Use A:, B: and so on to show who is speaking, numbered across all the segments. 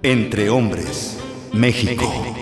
A: Entre Hombres, México.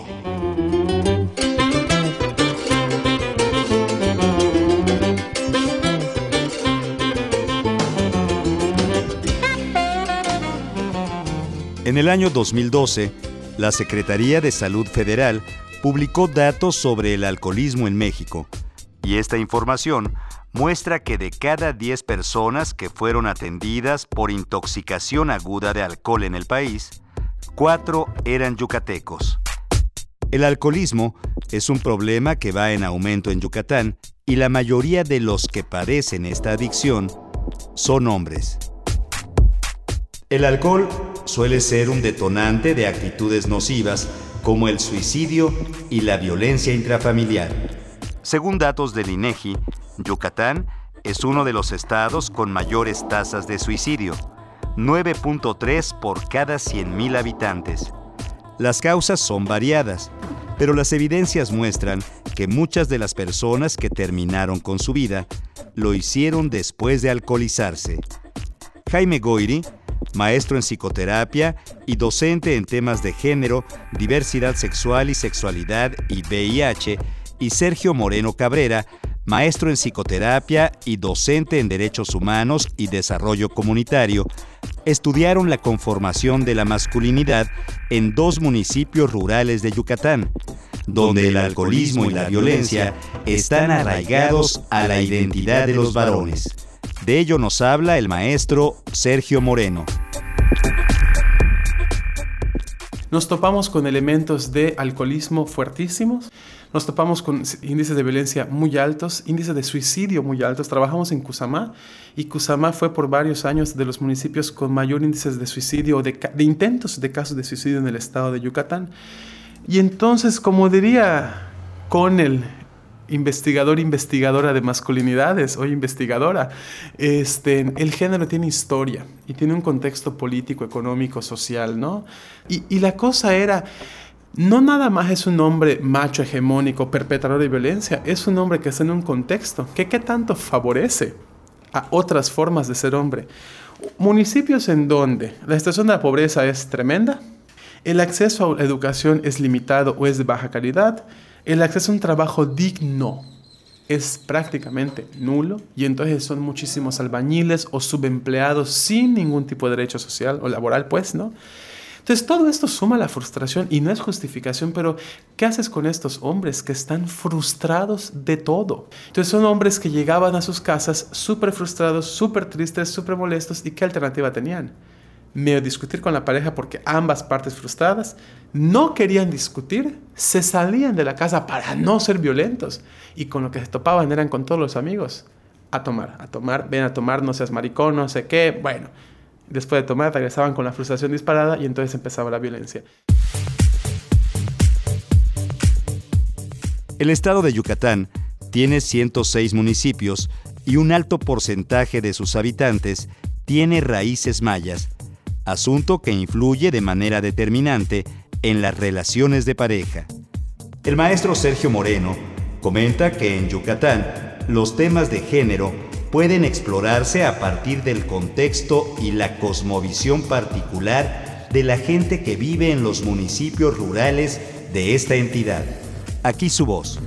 A: En el año 2012, la Secretaría de Salud Federal publicó datos sobre el alcoholismo en México, y esta información muestra que de cada 10 personas que fueron atendidas por intoxicación aguda de alcohol en el país, 4 eran yucatecos. El alcoholismo es un problema que va en aumento en Yucatán y la mayoría de los que padecen esta adicción son hombres. El alcohol suele ser un detonante de actitudes nocivas como el suicidio y la violencia intrafamiliar. Según datos del INEGI, Yucatán es uno de los estados con mayores tasas de suicidio, 9.3 por cada 100,000 habitantes. Las causas son variadas, pero las evidencias muestran que muchas de las personas que terminaron con su vida lo hicieron después de alcoholizarse. Jaime Goiri, maestro en psicoterapia y docente en temas de género, diversidad sexual y sexualidad y VIH, y Sergio Moreno Cabrera, maestro en psicoterapia y docente en derechos humanos y desarrollo comunitario, estudiaron la conformación de la masculinidad en 2 municipios rurales de Yucatán, donde el alcoholismo y la violencia están arraigados a la identidad de los varones. De ello nos habla el maestro Sergio Moreno.
B: Nos topamos con elementos de alcoholismo fuertísimos, nos topamos con índices de violencia muy altos, índices de suicidio muy altos. Trabajamos en Cusamá y Cusamá fue por varios años de los municipios con mayor índices de suicidio o de intentos de casos de suicidio en el estado de Yucatán. Y entonces, como diría Connell, investigadora de masculinidades, hoy investigadora, el género tiene historia y tiene un contexto político, económico, social, ¿no? Y la cosa era, no nada más es un hombre macho hegemónico, perpetrador de violencia, es un hombre que está en un contexto que ¿qué tanto favorece a otras formas de ser hombre? Municipios en donde la situación de la pobreza es tremenda, el acceso a la educación es limitado o es de baja calidad, el acceso a un trabajo digno es prácticamente nulo y entonces son muchísimos albañiles o subempleados sin ningún tipo de derecho social o laboral, pues, ¿no? Entonces todo esto suma la frustración y no es justificación, pero ¿qué haces con estos hombres que están frustrados de todo? Entonces son hombres que llegaban a sus casas súper frustrados, súper tristes, súper molestos, ¿y qué alternativa tenían? Medio discutir con la pareja porque ambas partes frustradas no querían discutir, se salían de la casa para no ser violentos y con lo que se topaban eran con todos los amigos a tomar, ven a tomar, no seas maricón, no sé qué, bueno, después de tomar regresaban con la frustración disparada y entonces empezaba la violencia.
A: El estado de Yucatán tiene 106 municipios y un alto porcentaje de sus habitantes tiene raíces mayas, asunto que influye de manera determinante en las relaciones de pareja. El maestro Sergio Moreno comenta que en Yucatán los temas de género pueden explorarse a partir del contexto y la cosmovisión particular de la gente que vive en los municipios rurales de esta entidad. Aquí su voz.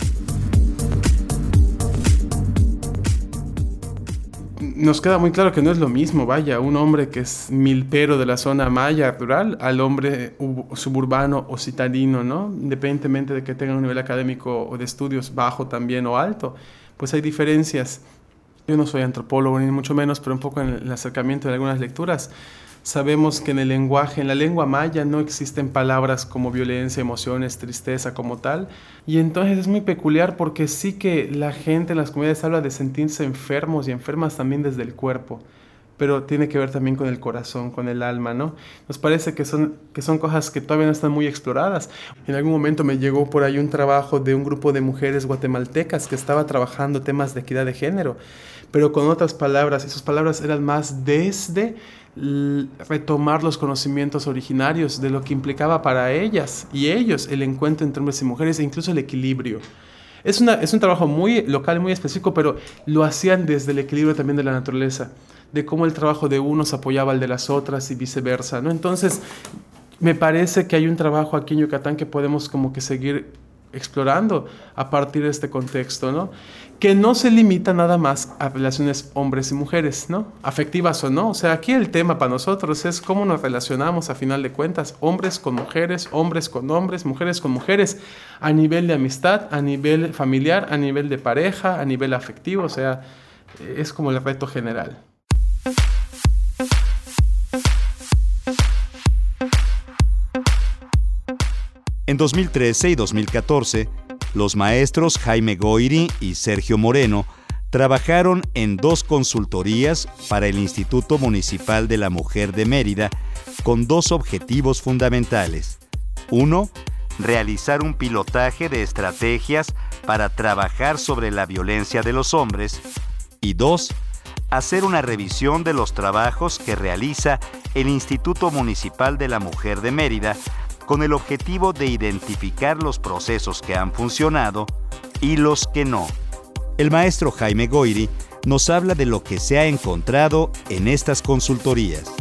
B: Nos queda muy claro que no es lo mismo, vaya, un hombre que es milpero de la zona maya rural al hombre suburbano o citadino, ¿no? Independientemente de que tenga un nivel académico o de estudios bajo también o alto, pues hay diferencias. Yo no soy antropólogo ni mucho menos, pero un poco en el acercamiento de algunas lecturas, sabemos que en el lenguaje, en la lengua maya no existen palabras como violencia, emociones, tristeza como tal. Y entonces es muy peculiar porque sí que la gente en las comunidades habla de sentirse enfermos y enfermas también desde el cuerpo. Pero tiene que ver también con el corazón, con el alma, ¿no? Nos parece que son cosas que todavía no están muy exploradas. En algún momento me llegó por ahí un trabajo de un grupo de mujeres guatemaltecas que estaba trabajando temas de equidad de género, pero con otras palabras, y sus palabras eran más desde retomar los conocimientos originarios de lo que implicaba para ellas y ellos el encuentro entre hombres y mujeres e incluso el equilibrio. Es un trabajo muy local, muy específico, pero lo hacían desde el equilibrio también de la naturaleza, de cómo el trabajo de unos apoyaba al de las otras y viceversa, ¿no? Entonces, Me parece que hay un trabajo aquí en Yucatán que podemos como que seguir explorando a partir de este contexto, ¿no? Que no se limita nada más a relaciones hombres y mujeres, ¿no? Afectivas o no. O sea, aquí el tema para nosotros es cómo nos relacionamos a final de cuentas, hombres con mujeres, hombres con hombres, mujeres con mujeres, a nivel de amistad, a nivel familiar, a nivel de pareja, a nivel afectivo. O sea, es como el reto general.
A: En 2013 y 2014, los maestros Jaime Goyri y Sergio Moreno trabajaron en 2 consultorías para el Instituto Municipal de la Mujer de Mérida con 2 objetivos fundamentales. 1. Realizar un pilotaje de estrategias para trabajar sobre la violencia de los hombres. Y 2. Hacer una revisión de los trabajos que realiza el Instituto Municipal de la Mujer de Mérida con el objetivo de identificar los procesos que han funcionado y los que no. El maestro Jaime Goyri nos habla de lo que se ha encontrado en estas consultorías.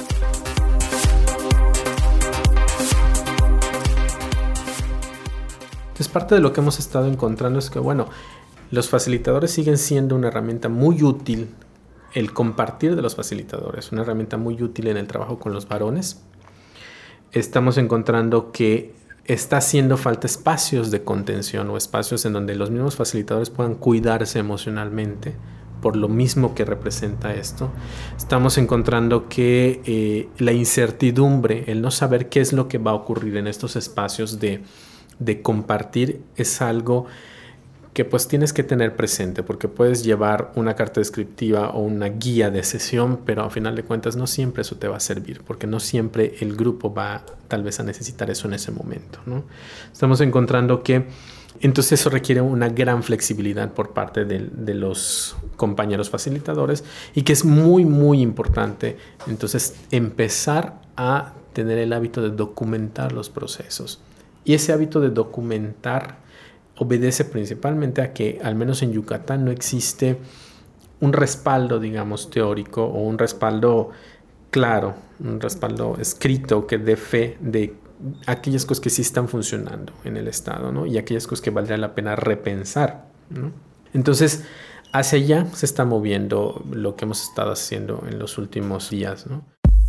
C: Entonces, parte de lo que hemos estado encontrando es que, los facilitadores siguen siendo una herramienta muy útil, el compartir de los facilitadores, una herramienta muy útil en el trabajo con los varones. Estamos encontrando que está haciendo falta espacios de contención o espacios en donde los mismos facilitadores puedan cuidarse emocionalmente por lo mismo que representa esto. Estamos encontrando que la incertidumbre, el no saber qué es lo que va a ocurrir en estos espacios de compartir es algo que pues tienes que tener presente, porque puedes llevar una carta descriptiva o una guía de sesión, pero a final de cuentas no siempre eso te va a servir, porque no siempre el grupo va tal vez a necesitar eso en ese momento, ¿no? Estamos encontrando que entonces eso requiere una gran flexibilidad por parte de los compañeros facilitadores y que es muy, muy importante entonces empezar a tener el hábito de documentar los procesos. Y ese hábito de documentar obedece principalmente a que, al menos en Yucatán, no existe un respaldo, digamos, teórico o un respaldo claro, un respaldo escrito que dé fe de aquellas cosas que sí están funcionando en el Estado, ¿no? Y aquellas cosas que valdría la pena repensar, ¿no? Entonces, hacia allá se está moviendo lo que hemos estado haciendo en los últimos días, ¿no?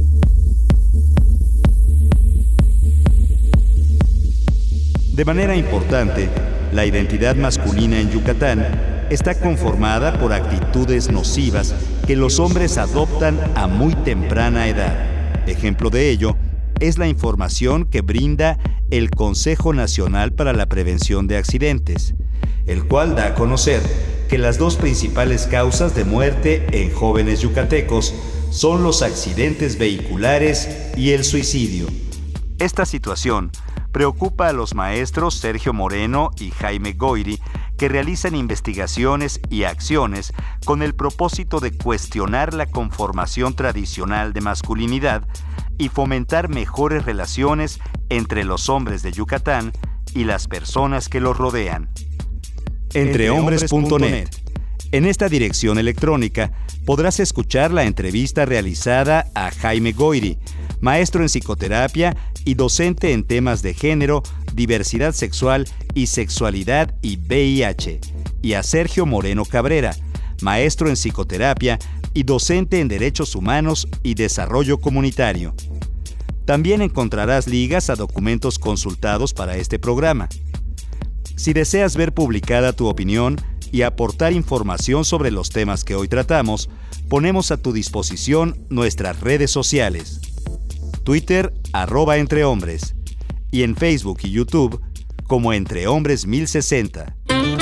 A: De manera importante, la identidad masculina en Yucatán está conformada por actitudes nocivas que los hombres adoptan a muy temprana edad. Ejemplo de ello es la información que brinda el Consejo Nacional para la Prevención de Accidentes, el cual da a conocer que las 2 principales causas de muerte en jóvenes yucatecos son los accidentes vehiculares y el suicidio. Esta situación preocupa a los maestros Sergio Moreno y Jaime Goyri, que realizan investigaciones y acciones con el propósito de cuestionar la conformación tradicional de masculinidad y fomentar mejores relaciones entre los hombres de Yucatán y las personas que los rodean. Entrehombres.net. En esta dirección electrónica podrás escuchar la entrevista realizada a Jaime Goyri, maestro en psicoterapia y docente en temas de género, diversidad sexual y sexualidad y VIH, y a Sergio Moreno Cabrera, maestro en psicoterapia y docente en derechos humanos y desarrollo comunitario. También encontrarás ligas a documentos consultados para este programa. Si deseas ver publicada tu opinión y aportar información sobre los temas que hoy tratamos, ponemos a tu disposición nuestras redes sociales. Twitter, @entrehombres, y en Facebook y YouTube como Entre Hombres 1060.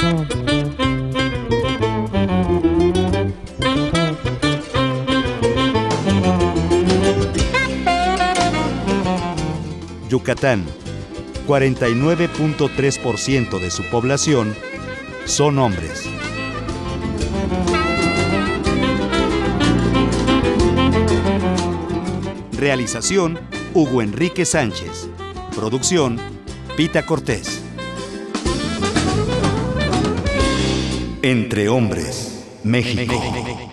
A: Yucatán, 49.3% de su población son hombres. Realización, Hugo Enrique Sánchez. Producción, Pita Cortés. Entre Hombres, México.